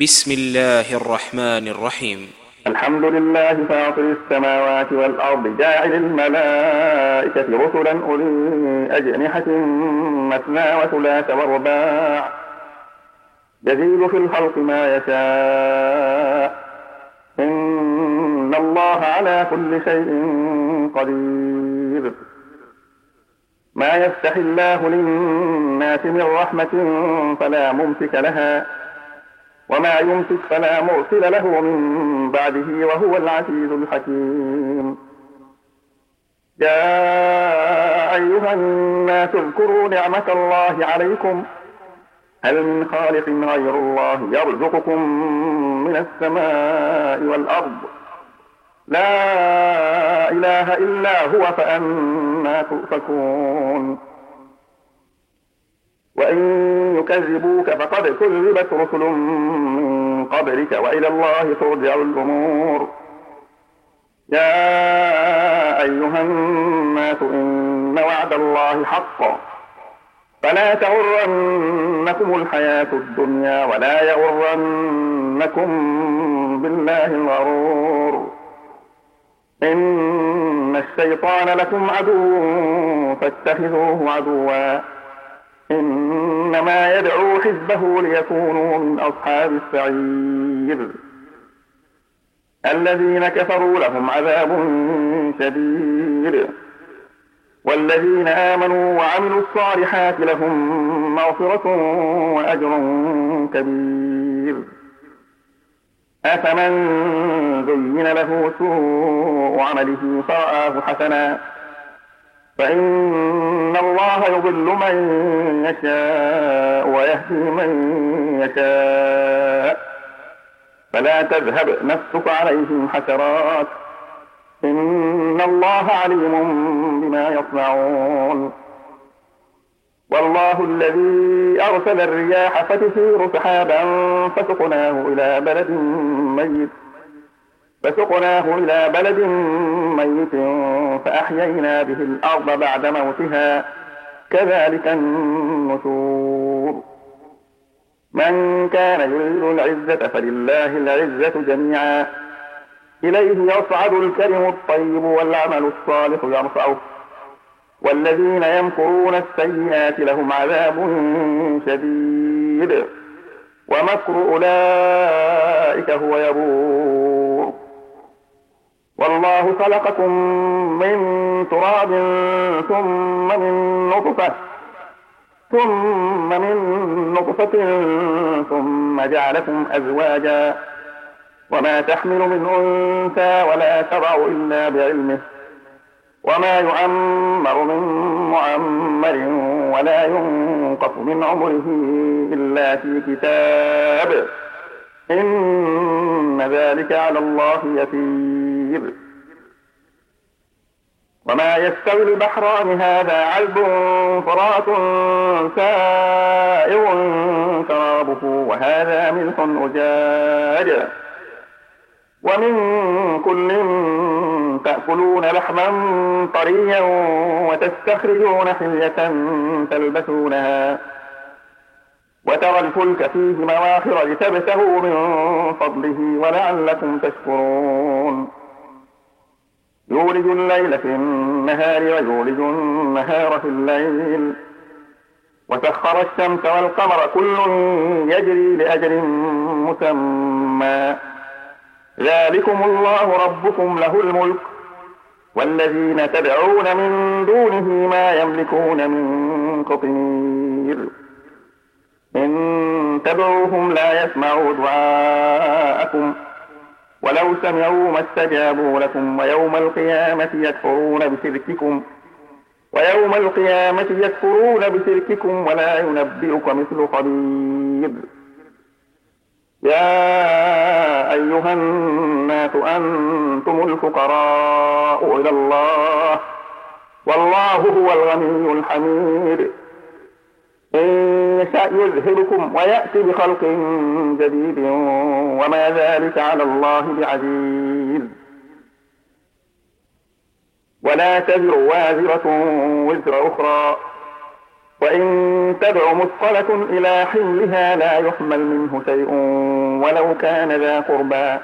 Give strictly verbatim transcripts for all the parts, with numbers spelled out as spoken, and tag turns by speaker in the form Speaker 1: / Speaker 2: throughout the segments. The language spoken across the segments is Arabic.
Speaker 1: بسم الله الرحمن الرحيم.
Speaker 2: الحمد لله فاطر السماوات والأرض جاعل الملائكة رسلا أولي أجنحة مثنى وثلاث ورباع يزيد في الخلق ما يشاء إن الله على كل شيء قدير. ما يفتح الله للناس من رحمة فلا ممسك لها وما يمسك فلا مرسل له من بعده وهو العزيز الحكيم. يا أيها الناس اذكروا نعمة الله عليكم هل من خالق غير الله يرزقكم من السماء والأرض لا إله إلا هو فأنى تؤفكون. وإن يكذبوك فقد كذبت رسل من قبلك وإلى الله ترجع الأمور. يا أيها الناس إن وعد الله حق فلا تغرنكم الحياة الدنيا ولا يغرنكم بالله الغرور. إن الشيطان لكم عدو فاتخذوه عدوا إنما يدعو حزبه ليكونوا من أصحاب السعير. الذين كفروا لهم عذاب شديد والذين آمنوا وعملوا الصالحات لهم مغفرة وأجر كبير. أفمن زين له سوء عمله فرآه حسنا فإن الله يضل من يشاء ويهدي من يشاء فلا تذهب نفسك عليهم حسرات إن الله عليم بما يصنعون. والله الذي أرسل الرياح فتثير سحابا فسقناه إلى بلد ميت فسقناه إلى بلد ميت فأحيينا به الأرض بعد موتها كذلك النشور. من كان يريد العزة فلله العزة جميعا إليه يصعد الكلم الطيب والعمل الصالح يرفعه والذين يمكرون السيئات لهم عذاب شديد ومكر أولئك هو يبور. والله خلقكم من تراب ثم من نطفة ثم من نطفة ثم جعلكم أزواجا وما تحمل من أنثى ولا تضع إلا بعلمه وما يعمر من معمر ولا ينقص من عمره إلا في كتاب إن ذلك على الله يسير. وما يستوي البحران هذا عذب فرات سائغ شرابه وهذا ملح أجاج ومن كل تأكلون لحما طريا وتستخرجون حلية تلبسونها وترى الفلك فيه مواخر لتبتغوا من فضله ولعلكم تشكرون. يولج الليل في النهار ويولج النهار في الليل وسخر الشمس والقمر كل يجري لأجل مسمى ذلكم الله ربكم له الملك والذين تدعون من دونه ما يملكون من قطمير. إن تدعوهم لا يسمعوا دعاءكم ولو سمعوا ما استجابوا لكم ويوم القيامة يكفرون بشرككم ويوم القيامة يكفرون بشرككم ولا ينبئك مثل خبير. يا أيها الناس أنتم الفقراء إلى الله والله هو الغني الحميد. إن يشأ يذهبكم ويأتي بخلق جديد وما ذلك على الله بعزيز. ولا تزر وازرة وزر أخرى وإن تدع مثقلة إلى حملها لا يحمل منه شيء ولو كان ذا قربى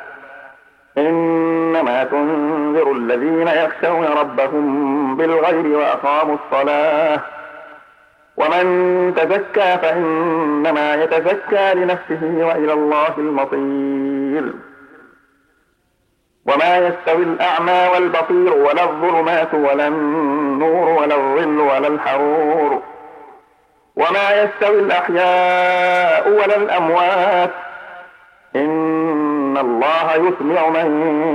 Speaker 2: إنما تنذر الذين يخشون ربهم بالغيب وأقاموا الصلاة ومن تزكى فإنما يتزكى لنفسه وإلى الله المصير وما يستوي الأعمى والبصير ولا الظلمات ولا النور ولا الظل ولا الحرور وما يستوي الأحياء ولا الأموات إن الله يسمع من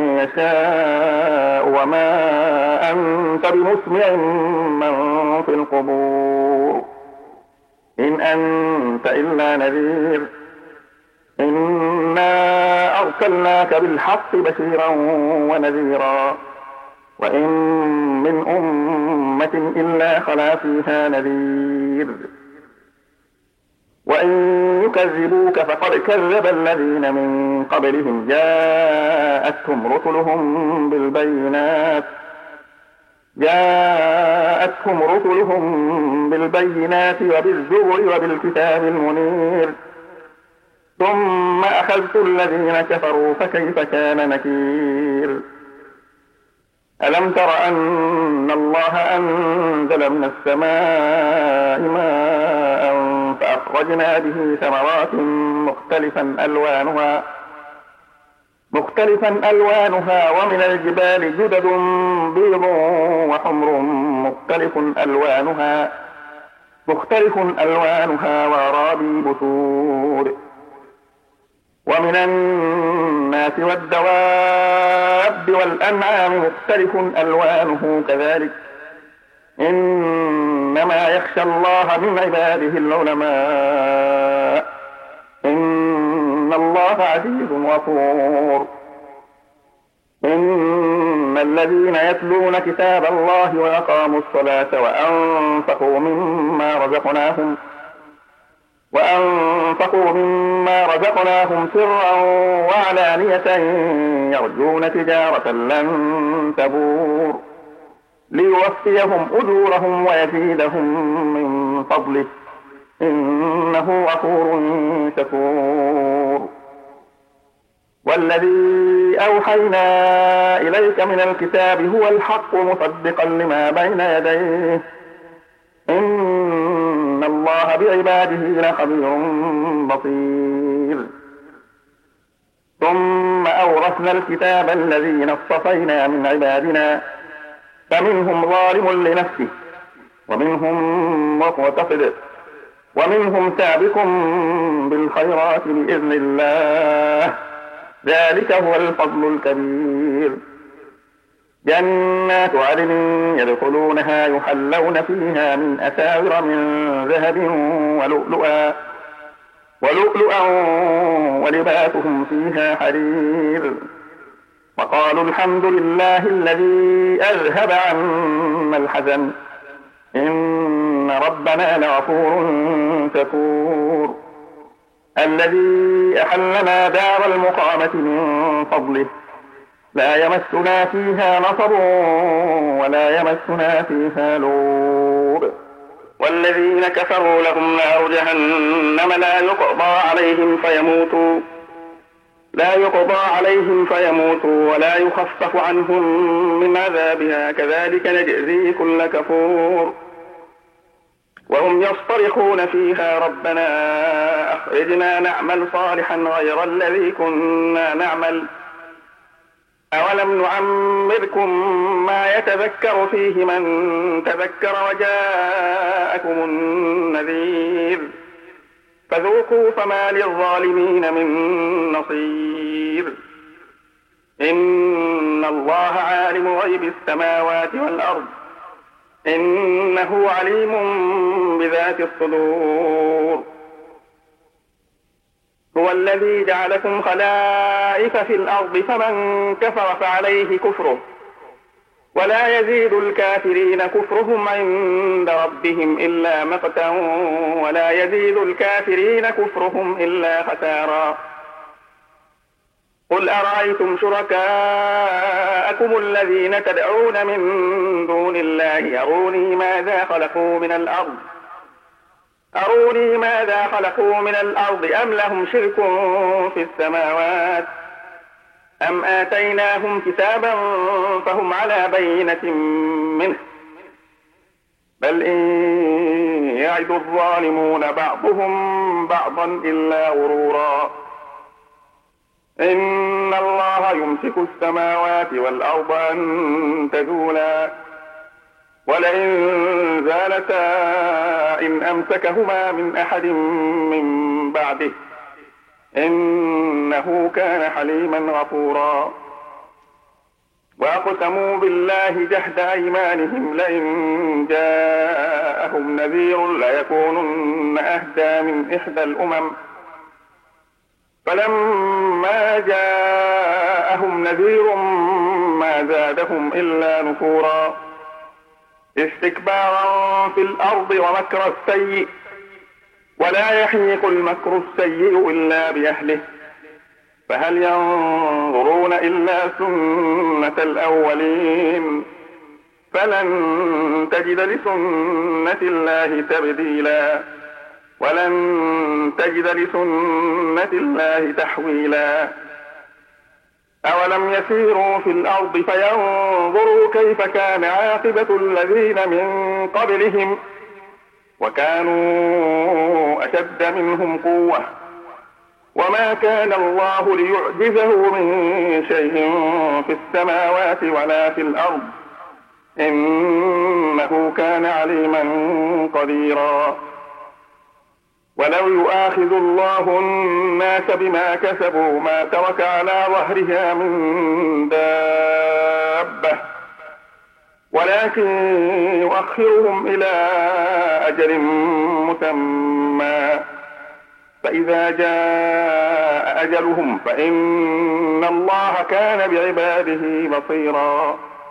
Speaker 2: يشاء وما أنت بمسمع من في القبور إن أنت إلا نذير إنا أرسلناك بالحق بشيرا ونذيرا وإن من أمة إلا خلا فيها نذير وإن يكذبوك فقد كذب الذين من قبلهم جاءتهم رسلهم بالبينات جاءتهم رسلهم بالبينات وبالزبر وبالكتاب المنير ثم أخذت الذين كفروا فكيف كان نكير ألم تر أن الله أنزل من السماء ماء فأخرجنا به ثمرات مختلفا ألوانها مختلفا ألوانها ومن الجبال جدد بيض وحمر مختلف ألوانها مختلف ألوانها وغرابيب سود ومن الناس والدواب والأنعام مختلف ألوانه كذلك إنما يخشى الله من عباده العلماء إن الله عزيز غفور إن الذين يتلون كتاب الله وأقاموا الصلاة وأنفقوا مما رزقناهم وأنفقوا مما رزقناهم سرا وعلانية يرجون تجارة لن تبور ليوفيهم أجورهم ويزيدهم من فضله إنه غفور شكور والذي أوحينا إليك من الكتاب هو الحق مصدقا لما بين يديه إن الله بعباده لخبير بصير ثم أورثنا الكتاب الذين اصطفينا من عبادنا فمنهم ظالم لنفسه ومنهم مقتصد ومنهم سابق بالخيرات بإذن الله ذلك هو الفضل الكبير جنات عدن يدخلونها يحلون فيها من أساور من ذهب ولؤلؤا ولؤلؤا ولباسهم فيها حرير وقالوا الحمد لله الذي أذهب عنا الحزن إن ربنا لغفور شكور الذي أحلنا دار المقامة من فضله لا يمسنا فيها نصب ولا يمسنا فيها لوب والذين كفروا لهم نار جهنم لا يقضى عليهم فيموتوا لا يقضى عليهم فيموتوا ولا يخفف عنهم من عذابها كذلك نجزي كل كفور وهم يصطرخون فيها ربنا أخرجنا نعمل صالحا غير الذي كنا نعمل أولم نعمركم ما يتذكر فيه من تذكر وجاءكم النذير فذوقوا فما للظالمين من نصير إن الله عالم غيب السماوات والأرض إنه عليم بذات الصدور هو الذي جعلكم خلائف في الأرض فمن كفر فعليه كفره ولا يزيد الكافرين كفرهم عند ربهم إلا مقتا ولا يزيد الكافرين كفرهم إلا خسارا قل أرأيتم شركاءكم الذين تدعون من دون الله يروني ماذا خلقوا من الأرض أروني ماذا خلقوا من الأرض أم لهم شرك في السماوات أم آتيناهم كتابا فهم على بينة منه بل إن يعد الظالمون بعضهم بعضا إلا غرورا إن الله يمسك السماوات والأرض أن تزولا ولئن زالتا إن أمسكهما من أحد من بعده إنه كان حليما غفورا وأقسموا بالله جهد أيمانهم لئن جاءهم نذير ليكونن أهدى من إحدى الأمم فلما جاءهم نذير ما زادهم إلا نفورا استكبارا في الأرض ومكر السيء ولا يحيق المكر السيء إلا بأهله فهل ينظرون إلا سنة الأولين فلن تجد لسنة الله تبديلا ولن تجد لسنة الله تحويلا أولم يسيروا في الأرض فينظروا كيف كان عاقبة الذين من قبلهم وكانوا أشد منهم قوة وما كان الله ليعجزه من شيء في السماوات ولا في الأرض إنه كان عليما قديرا ولو يؤاخذ الله الناس بما كسبوا ما ترك على ظهرها من دابة ولكن يؤخرهم إلى أجل مسمى فإذا جاء أجلهم فإن الله كان بعباده بصيرا